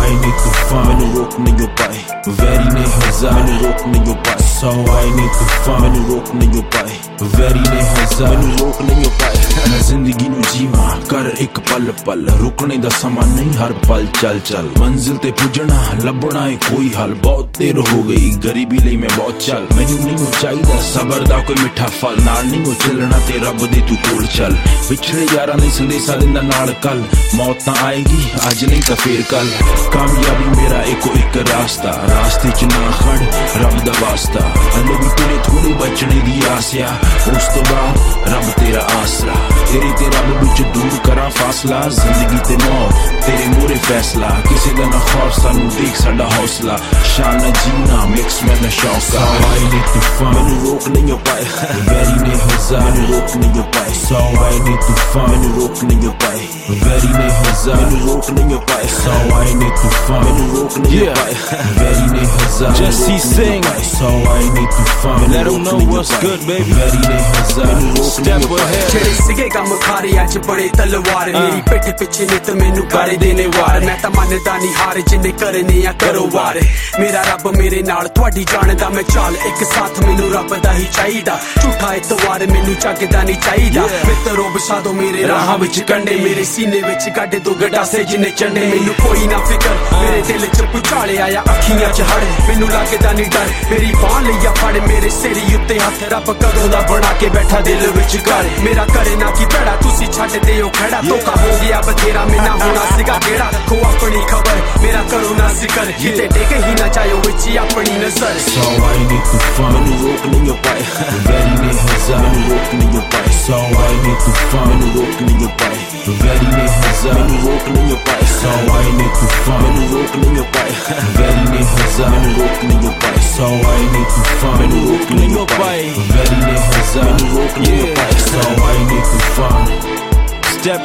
ਆਏ ਨੇ ਤੂਫਾਨ ਮੈਨੂੰ ਰੋਕ ਨਹੀਂ ਪਾਏ ਵੈਰੀ ਨੇ ਹਜ਼ਾਰ ਮੈਨੂੰ ਰੋਕ ਨਹੀਂ ਪਾਏ ਸੌ ਆਏ ਨੇ ਤੂਫਾਨ ਮੈਨੂੰ ਰੋਕ ਨਹੀਂ ਪਾਏ ਵੈਰੀ ਨੇ ਹਜ਼ਾਰ ਮੈਨੂੰ ਰੋਕ ਨਹੀਂ ਪਾਏ ਮੈਂ ਜ਼ਿੰਦਗੀ ਨੂੰ ਜੀਵਾਂ ਕਰ ਇੱਕ ਪਲ ਪਲ ਰੁਕਣੇ ਦਾ ਸਮਾਂ ਨਹੀਂ ਹਰ ਪਲ ਚੱਲ ਚੱਲ ਮੰਜ਼ਿਲ ਤੇ ਪੁੱਜਣਾ ਲੱਭਣਾ ਏ ਕੋਈ ਹੱਲ ਬਹੁਤ ਦੇਰ ਹੋ ਗਈ ਗਰੀਬੀ ਲਈ ਮੈਂ ਬਹੁਤ ਚੱਲ ਮੈਨੂੰ ਨਹੀਂ ਚਾਹੀਦਾ ਸਬਰ ਦਾ ਕੋਈ ਮਿੱਠਾ ਫਲ ਨਾਲ ਨਹੀਂ ਚੱਲਣਾ ਤੇ ਰੱਬ ਦੇ ਤੂੰ ਕੋਲ ਚੱਲ ਵਿਛੜੇ ਯਾਰਾਂ ਲਈ ਸੰਦੇਸ਼ਾ ਦਿੰਦਾ ਨਾਲ ਕੱਲ ਮੌਤ ਤਾਂ ਆਏਗੀ ਅੱਜ ਨਹੀਂ ਤਾਂ ਫੇਰ ਕੱਲ ਕਾਮਯਾਬੀ ਮੇਰਾ ਇੱਕੋ ਇੱਕ ਰਾਸਤਾ ਰਾਸਤੇ ਚ ਨਾ ਖੜ ਰੱਬ ਦਾ ਵਾਸਤਾ ਹਲੇ ਵੀ ਤੇਰੇ ਥੋੜੀ ਬਚਣੇ ਦੀ ਆਸਿਆ ਉਸ ਤੋਂ ਬਾਅਦ ਰੱਬ ਤੇਰਾ ਆਸਰਾ ਤੇਰੇ ਤੇ ਰੱਬ ਵਿੱਚ ਦੂਰ ਕਰਾਂ ਫਾਸਲਾ ਜ਼ਿੰਦਗੀ ਤੇ ਮੌਤ ਤੇਰੇ ਮੂਹਰੇ ਫੈਸਲਾ ਕਿਸੇ ਦਾ ਨਾ ਖੌਫ ਸਾਨੂੰ ਦੇਖ ਸਾਡਾ ਹੌਸਲਾ ਸ਼ਾਨ ਜੀਣਾ ਮਿਕਸ ਮੈਂ ਨਾ ਸ਼ੌਕਾ ਆਏ ਨੇ ਤੂਫਾਨ ਮੈਨੂੰ ਰੋਕ ਨਹੀਂ ਪਾਏ ਵੈਰੀ ਨੇ ਹਜ਼ਾਰ ਮੈਨੂੰ ਰੋਕ ਨਹੀਂ ਪਾਏ ਸੌ ਆਏ ਨੇ ਤੂਫਾਨ ਮੈਨੂੰ ਰੋਕ ਨਹੀਂ ਪਾਏ ਵੈਰੀ ਨੇ ਹਜ਼ਾਰ ਮੈਨੂੰ ਰੋਕ ਨਹੀਂ ਪਾਏ ਸੌ ਆਏ ਨੇ ਤੂਫਾਨ ਮੈਨੂੰ ਰੋਕ ਨਹੀਂ ਪਾਏ ਵੈਰੀ ਨੇ ਹਜ਼ਾਰ Jesse Singh ਸੌ ਆਏ ਨੇ ਤੂਫਾਨ let them know what's good baby ਵੈਰੀ ਨੇ ਹਜ਼ਾਰ ਮੈਨੂੰ ਰੋਕ ਨਹੀਂ ਪਾਏ ਜਿਹੜੇ ਸੀਗੇ ਕੰਮ ਖਾਰੇ ਅੱਜ ਬੜੇ ਤਲਵਾਰ ਮੇਰੀ ਪਿੱਠ ਪਿੱਛੇ ਨਿਤ ਮੈਨੂੰ ਗਾੜੇ ਦੇਣੇ ਵਾਰ ਮੈਂ ਤਾਂ ਮੰਨਦਾ ਨਹੀਂ ਹਾਰ ਜਿੰਨੇ ਕਰਨੇ ਆ ਕਰੋ ਵਾਰ ਮੇਰਾ ਰੱਬ ਮੇਰੇ ਨਾਲ ਤੁਹਾਡੀ ਜਾਣਦਾ ਮੈਂ ਚਾਲ ਇੱਕ ਸਾਥ ਮੈਨੂੰ ਰੱਬ ਦਾ ਹੀ ਚਾਹੀਦਾ ਝੂਠਾ ਇਤਵਾਰ ਮੈਨੂੰ ਚੱਗਦਾ ਨਹੀਂ ਚਾਹੀਦਾ ਮਿੱਤਰੋ ਵਿਛਾ ਦੋ ਮੇਰੇ ਰਾਹਾਂ ਵਿੱਚ ਕੰਡੇ ਮੇਰੇ ਸੀਨੇ ਵਿੱਚ ਕੱਢ ਦੋ ਗਡਾਸੇ ਜਿੰਨੇ ਚੰਡੇ ਮੈਨੂੰ ਕੋਈ ਨਾ ਫਿਕਰ ਮੇਰੇ ਦਿਲ ਚ ਪੁਚਾਲੇ ਆਇਆ ਅੱਖੀਆਂ ਚ ਹੜ ਮੈਨੂੰ ਲੱਗਦਾ ਨਹੀਂ ਡਰ ਮੇਰੀ ਬਾਹ ਲਈਆ ਫੜ ਮੇਰੇ ਸਿਰੀ ਉੱਤੇ ਹੱਥ ਰੱਬ ਕਦੋਂ ਦਾ ਬਣਾ ਕੇ ਬੈਠਾ ਦਿਲ ਵਿੱਚ ਘਰ ਮੇਰਾ ਕਰੇ ਨਾ ਕੀ ਭੈੜਾ ਤੁਸੀਂ ਛੱਡਦੇ ਹੋ ਖੜਾ ਧੋਖਾ ਹੋ ਗਿਆ ਬਥੇਰਾ ਮੈਨਾਂ ਹੋਣਾ ਸੀਗਾ ਕਿਹੜਾ ਰੱਖੋ ਆਪਣੀ ਖਬਰ ਮੇਰਾ ਕਰੋ ਨਾ ਜ਼ਿਕਰ ਕਿਤੇ ਡਿੱਗ ਹੀ ਨਾ ਜਾਇਓ ਵਿੱਚ ਆਪਣੀ ਨਜ਼ਰ ਸੌ ਆਏ ਨੇ ਤੂਫਾਨ ਮੈਨੂੰ ਰੋਕ ਨਹੀਂ ਪਾਏ ਵੈਰੀ ਨੇ ਹਜ਼ਾਰ ਮੈਨੂੰ ਰੋਕ ਨਹੀਂ ਪਾਏ ਸੌ ਆਏ ਨੇ ਤੂਫਾਨ ਮੈਨੂੰ ਰੋਕ ਨਹੀਂ ਪਾਏ ਵੈਰੀ ਨੇ ਹਜ਼ਾਰ ਮੈਨੂੰ ਰੋਕ ਨਹੀਂ ਪਾਏ ਸੌ ਆਏ ਨੇ ਤੂਫਾਨ ਮੈਨੂੰ ਰੋਕ ਨਹੀਂ ਪਾਏ ਵੈਰੀ ਨੇ ਹਜ਼ਾਰ ਮੈਨੂੰ ਰੋਕ ਨਹੀਂ ਪਾਏ ਸੌ ਆਏ ਨੇ ਤੂਫਾਨ ਮੈਨੂੰ ਰੋਕ ਨਹੀਂ ਪਾਏ ਵੈਰੀ ਨੇ ਹਜ਼ਾਰ ਮੈਨੂੰ ਰੋਕ ਨਹੀਂ ਪਾਏ ਸੌ ਆਏ ਨੇ ਤੂਫਾਨ step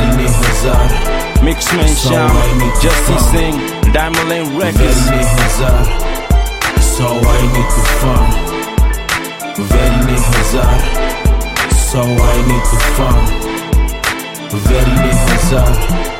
ahead Mixman Sham Jesse Singh Diamond Lane Records ਵੈਰੀ ਨੇ ਹਜ਼ਾਰ ਸੌ ਆਏ ਨੇ ਤੂਫਾਨ ਵੈਰੀ ਨੇ ਹਜ਼ਾਰ ਸੌ ਆਏ ਨੇ ਤੂਫਾਨ ਵੈਰੀ ਨੇ ਹਜ਼ਾਰ